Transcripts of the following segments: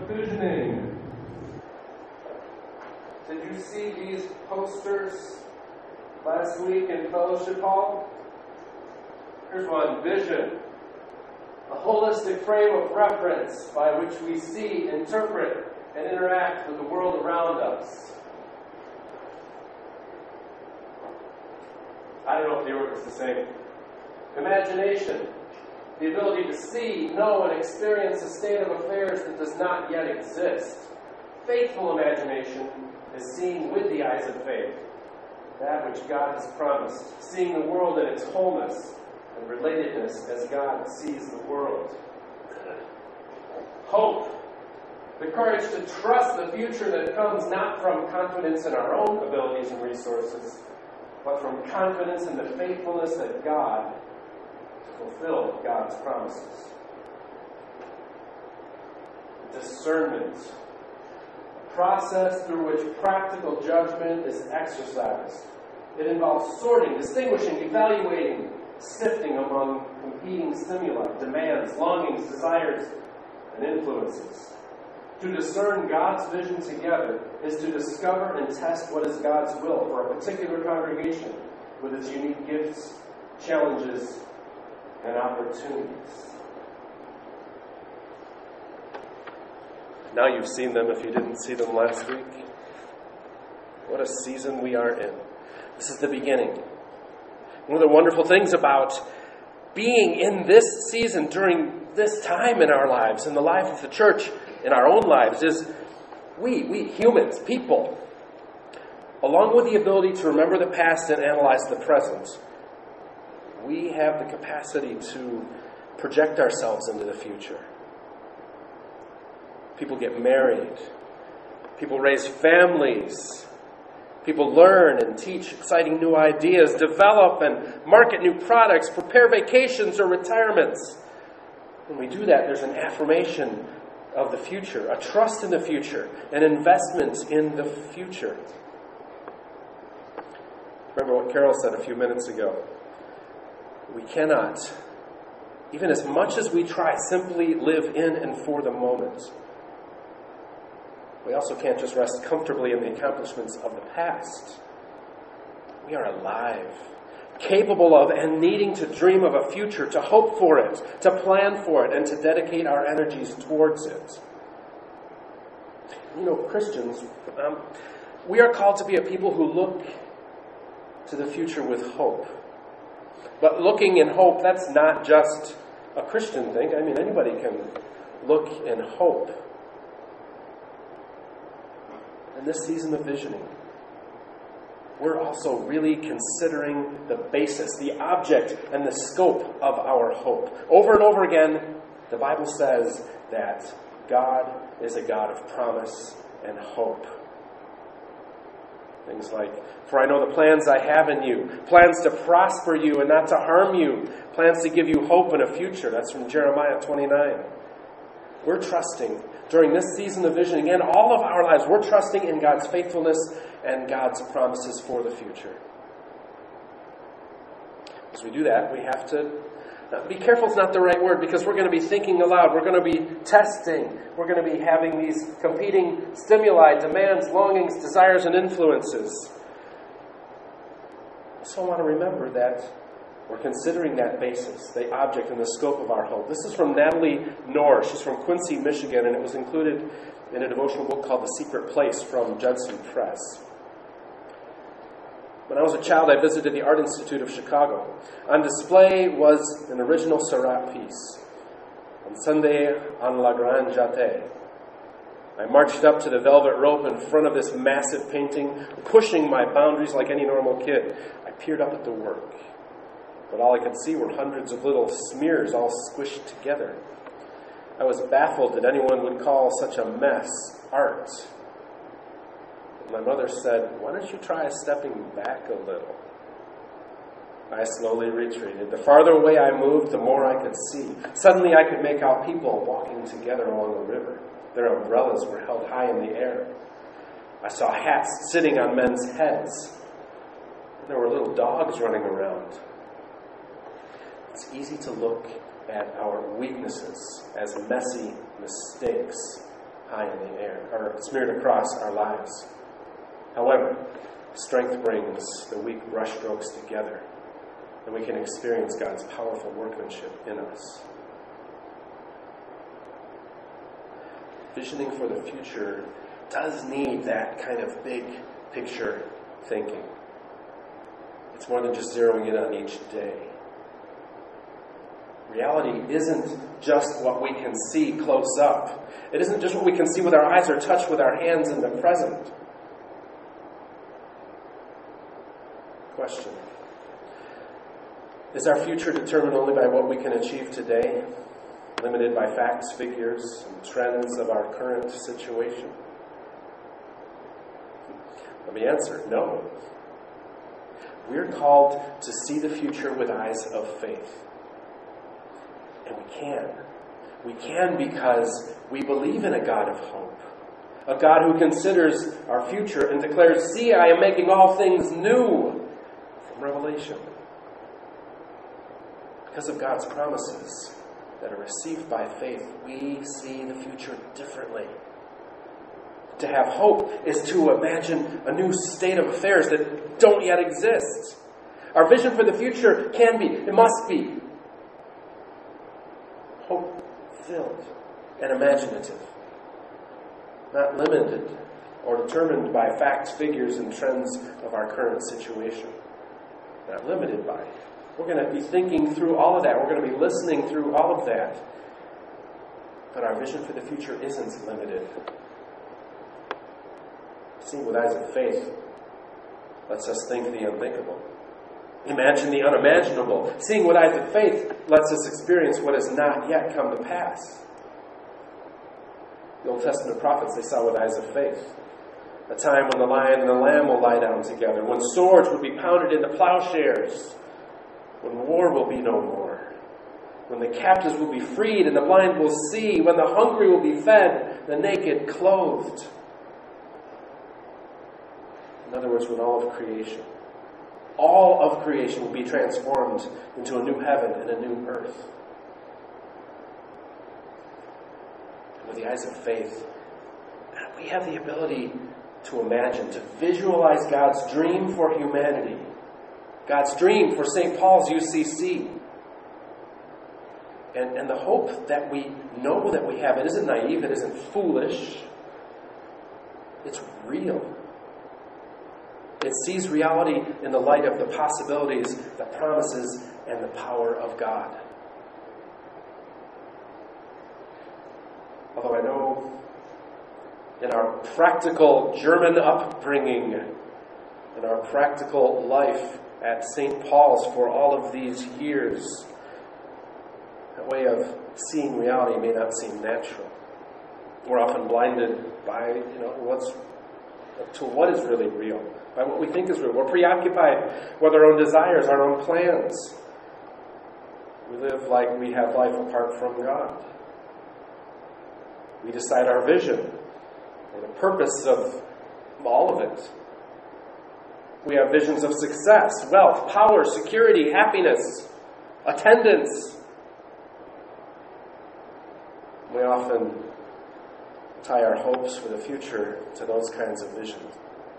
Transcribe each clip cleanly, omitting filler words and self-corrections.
visioning. Did you see these posters last week in Fellowship Hall? Here's one, vision. A holistic frame of reference by which we see, interpret, and interact with the world around us. I don't know if the word is the same. Imagination. The ability to see, know, and experience a state of affairs that does not yet exist. Faithful imagination is seeing with the eyes of faith that which God has promised, seeing the world in its wholeness and relatedness as God sees the world. Hope. The courage to trust the future that comes not from confidence in our own abilities and resources, but from confidence in the faithfulness that God fulfill God's promises. Discernment. A process through which practical judgment is exercised. It involves sorting, distinguishing, evaluating, sifting among competing stimuli, demands, longings, desires, and influences. To discern God's vision together is to discover and test what is God's will for a particular congregation with its unique gifts, challenges, and opportunities. Now you've seen them if you didn't see them last week. What a season we are in. This is the beginning. One of the wonderful things about being in this season during this time in our lives, in the life of the church, in our own lives, is we humans, people, along with the ability to remember the past and analyze the present, we have the capacity to project ourselves into the future. People get married. People raise families. People learn and teach exciting new ideas, develop and market new products, prepare vacations or retirements. When we do that, there's an affirmation of the future, a trust in the future, an investment in the future. Remember what Carol said a few minutes ago. We cannot, even as much as we try, simply live in and for the moment. We also can't just rest comfortably in the accomplishments of the past. We are alive, capable of and needing to dream of a future, to hope for it, to plan for it, and to dedicate our energies towards it. You know, Christians, we are called to be a people who look to the future with hope. But looking in hope, that's not just a Christian thing. I mean, anybody can look in hope. In this season of visioning, we're also really considering the basis, the object, and the scope of our hope. Over and over again, the Bible says that God is a God of promise and hope. Things like, for I know the plans I have in you, plans to prosper you and not to harm you, plans to give you hope and a future. That's from Jeremiah 29. We're trusting during this season of visioning and all of our lives, we're trusting in God's faithfulness and God's promises for the future. As we do that, we have to be careful, it's not the right word, because we're going to be thinking aloud. We're going to be testing. We're going to be having these competing stimuli, demands, longings, desires, and influences. I also want to remember that we're considering that basis, the object and the scope of our hope. This is from Natalie Knorr. She's from Quincy, Michigan, and it was included in a devotional book called The Secret Place from Judson Press. When I was a child, I visited the Art Institute of Chicago. On display was an original Seurat piece, On Sunday en la Grande Jatte. I marched up to the velvet rope in front of this massive painting, pushing my boundaries like any normal kid. I peered up at the work, but all I could see were hundreds of little smears all squished together. I was baffled that anyone would call such a mess art. My mother said, "Why don't you try stepping back a little?" I slowly retreated. The farther away I moved, the more I could see. Suddenly I could make out people walking together along a river. Their umbrellas were held high in the air. I saw hats sitting on men's heads. There were little dogs running around. It's easy to look at our weaknesses as messy mistakes high in the air, or smeared across our lives. However, strength brings the weak brushstrokes together, and we can experience God's powerful workmanship in us. Visioning for the future does need that kind of big picture thinking. It's more than just zeroing in on each day. Reality isn't just what we can see close up. It isn't just what we can see with our eyes or touch with our hands in the present. Question: is our future determined only by what we can achieve today, limited by facts, figures, and trends of our current situation? Let me answer: no. We're called to see the future with eyes of faith. And we can. We can because we believe in a God of hope. A God who considers our future and declares, "See, I am making all things new." From Revelation. Because of God's promises that are received by faith, we see the future differently. To have hope is to imagine a new state of affairs that don't yet exist. Our vision for the future can be, it must be, hope-filled and imaginative. Not limited or determined by facts, figures, and trends of our current situation. Not limited by. We're going to be thinking through all of that. We're going to be listening through all of that. But our vision for the future isn't limited. Seeing with eyes of faith lets us think the unthinkable. Imagine the unimaginable. Seeing with eyes of faith lets us experience what has not yet come to pass. The Old Testament prophets, they saw with eyes of faith. A time when the lion and the lamb will lie down together, when swords will be pounded into plowshares, when war will be no more, when the captives will be freed and the blind will see, when the hungry will be fed, the naked clothed. In other words, when all of creation will be transformed into a new heaven and a new earth. And with the eyes of faith, we have the ability to imagine, to visualize God's dream for humanity. God's dream for St. Paul's UCC. And the hope that we know that we have, it isn't naive, it isn't foolish. It's real. It sees reality in the light of the possibilities, the promises, and the power of God. Although I know in our practical German upbringing, in our practical life at St. Paul's for all of these years, that way of seeing reality may not seem natural. We're often blinded by, what is really real, by what we think is real. We're preoccupied with our own desires, our own plans. We live like we have life apart from God. We decide our vision or the purpose of all of it. We have visions of success, wealth, power, security, happiness, attendance. We often tie our hopes for the future to those kinds of visions.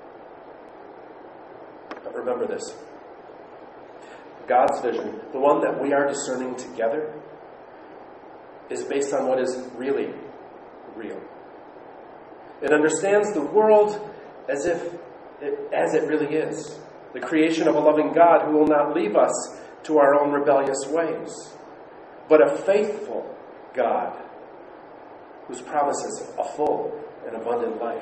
But remember this. God's vision, the one that we are discerning together, is based on what is really real. It understands the world as it really is. The creation of a loving God who will not leave us to our own rebellious ways, but a faithful God whose promises a full and abundant life.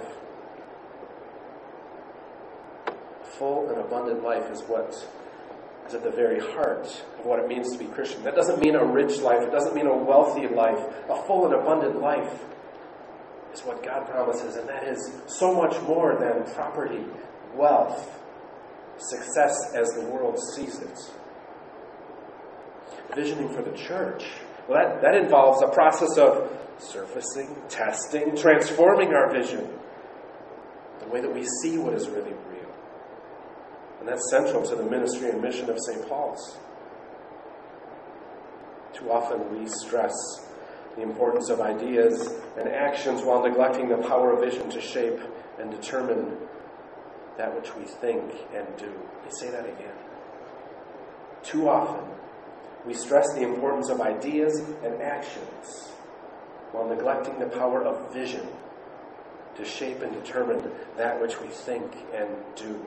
Full and abundant life is what is at the very heart of what it means to be Christian. That doesn't mean a rich life. It doesn't mean a wealthy life. A full and abundant life is what God promises, and that is so much more than property, wealth, success as the world sees it. Visioning for the church, well, that involves a process of surfacing, testing, transforming our vision, the way that we see what is really real. And that's central to the ministry and mission of St. Paul's. Too often we stress the importance of ideas and actions while neglecting the power of vision to shape and determine that which we think and do. Let me say that again. Too often, we stress the importance of ideas and actions while neglecting the power of vision to shape and determine that which we think and do.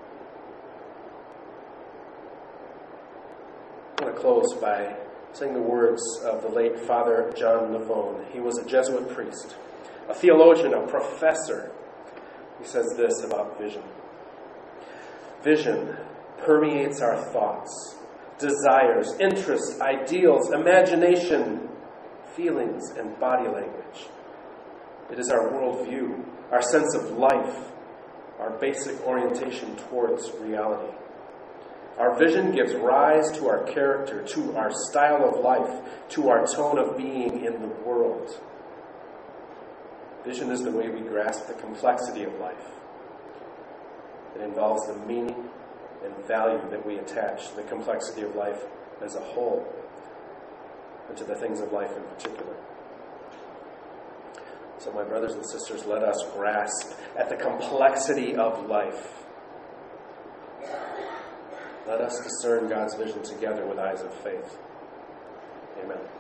I want to close by saying the words of the late Father John Navone. He was a Jesuit priest, a theologian, a professor. He says this about vision. Vision permeates our thoughts, desires, interests, ideals, imagination, feelings, and body language. It is our worldview, our sense of life, our basic orientation towards reality. Our vision gives rise to our character, to our style of life, to our tone of being in the world. Vision is the way we grasp the complexity of life. It involves the meaning and value that we attach to the complexity of life as a whole, and to the things of life in particular. So, my brothers and sisters, let us grasp at the complexity of life. Let us discern God's vision together with eyes of faith. Amen.